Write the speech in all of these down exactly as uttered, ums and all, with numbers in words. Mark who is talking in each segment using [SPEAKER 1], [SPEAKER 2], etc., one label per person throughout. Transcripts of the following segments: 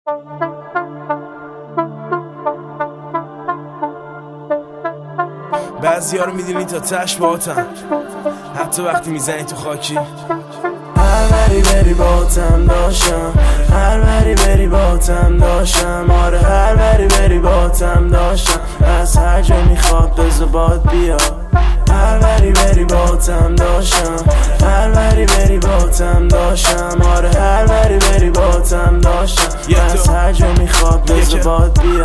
[SPEAKER 1] بعضی‌ها رو می‌دونی تا تش باهاتن، حتی وقتی میزنی تو خاکی.
[SPEAKER 2] هر بری بری باهاتم داشتم، هر بری بری باهاتم داشتم، آره هر بری بری باهاتم داشتم. از هر جا میخواد بذار باد بیا. هر بری بری باهاتم داشتم، هر بری بری باهاتم داشتم، آره هر بری بری باهاتم داشتم. از هر جا میخواد بذار باد بیا.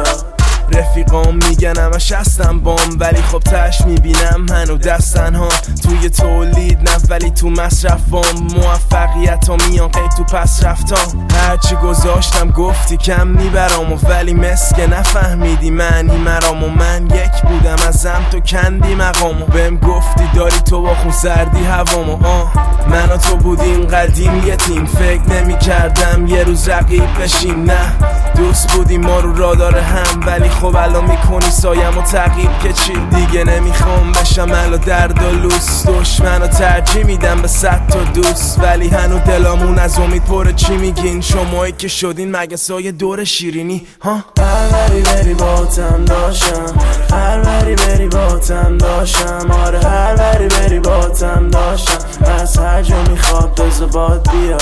[SPEAKER 1] رفیقام میگن همش هستم بام، ولی خب تش میبینم هنو دستن ها. توی تولید نه ولی تو مصرفام، موفقیت ها میان قید تو پس رفتا. هرچی گذاشتم گفتی کم میبرام، و ولی مسکه نفهمیدی معنی مرام. و من یک بودم ازم تو کندی مقامو، بهم گفتی داری تو با خون سردی هوامو. آه من و تو بودیم قدیم یه تیم، فکر نمی کردم یه روز رقیب بشیم. نه دوست بودیم ما رو رادار هم، ولی خب الان میکنی سایم و تعقیب که چی. دیگه نمیخوام بشم الان درد و لوس، دشمن رو ترجیح میدم به صد تا دوست. ولی هنو دلامون از امید پره. چی میگین شمایی که شدین مگه سایه دور شیرینی ها؟
[SPEAKER 2] هر بری بری باهاتم داشتم، هر بری بری باهاتم داشتم، آره هر بری بری باهاتم داشتم. از هر جا میخواد بذار باد بیا.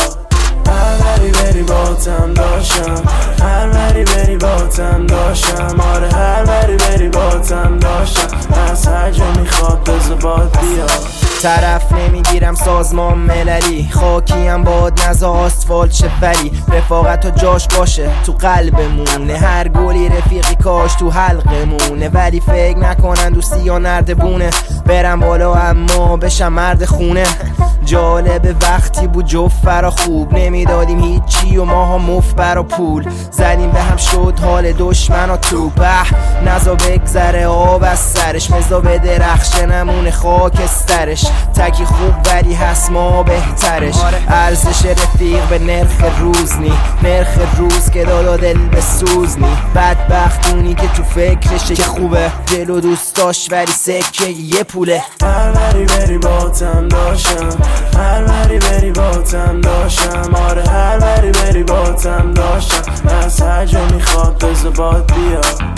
[SPEAKER 2] هر بری بری باهاتم داشتم، هر بری بری باهاتم داشتم، آره هر بری بری باهاتم داشتم. از هر جا میخواد بذار باد بیا.
[SPEAKER 3] طرف نمیگیرم سازمان مللی، خاکیم باد نزا آسفالت شه، ولی رفاقت ها جاش باشه تو قلبمونه. هر گلی رفیقی کاش تو حلقمونه، ولی فکر نکنن دوستی یا نردبونه. برم بالا اما بشم مرد خونه. جالب وقتی بود جفت فرا خوب، نمیدادیم هیچی و ماها مفت برا پول. زدیم به هم شد حال دشمن و تو به نزا بگذره آب از سرش، مزا به درخشه نمونه خاکسترش. تکی خوب ولی هست ما بهترش. ارزش رفیق به نرخ روز نی، نرخ روز که دادا دل به سوز نی. بدبختونی که تو فکرشه که خوبه، دل و دوست داشت ولی سکه یه پوله.
[SPEAKER 2] هر بری بری باهاتم داشتم، هر بری بری باهاتم داشتم، آره هر بری بری باهاتم داشتم. از هر جا میخواد بذار باد بیا.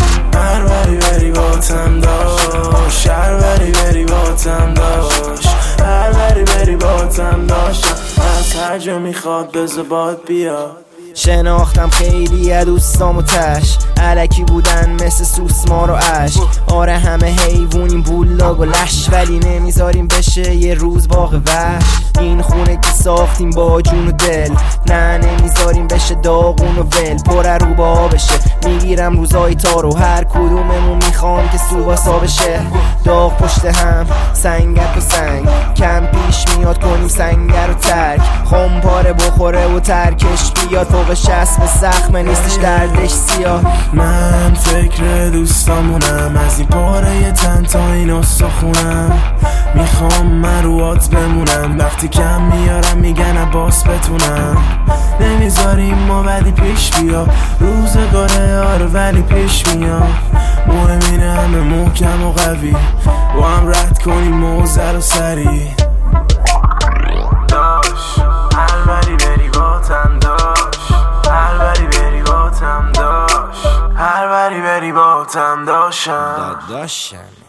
[SPEAKER 2] هر بری بری باهاتم داشت، هر بری بری باهاتم داشت، هر بری بری باهاتم داشتم. از هر جا میخواد بذار باد بیا.
[SPEAKER 3] شناختم خیلی از دوستام و تش، علکی بودن مثل سوسمار و عشق. آره همه حیوونیم بولاگ و لش، ولی نمیذاریم بشه یه روز باغ وحش. این خونه که ساختیم با جون و دل، نه نمیذاریم بشه داغون و ول. پر رو با بشه میگیرم روزای تارو، هر کدوممون میخوام که سوباسا بشه. داغ پشت هم سنگت و سنگ، کم پیش میاد کنیم سنگر و ترک. خم پاره بخوره و ترکش بیاد فوق شسم زخمه نیستش دردش سیاه.
[SPEAKER 2] من فکر دوستامونم، از این پاره تن تا این استخونم. میخوام من رو آت بمونم، وقتی کم میارم میگن عباس بتونم. نمیذاریم ما ولی پیش بیا، روزگاره آره ولی پیش میاد. مهم اینه همه محکم و قوی، با هم رد کنیم موزه رو سری. داش هر بری بری باهاتم داش، هر بری بری باهاتم داش، هر بری بری باهاتم داشتم.
[SPEAKER 3] داشتم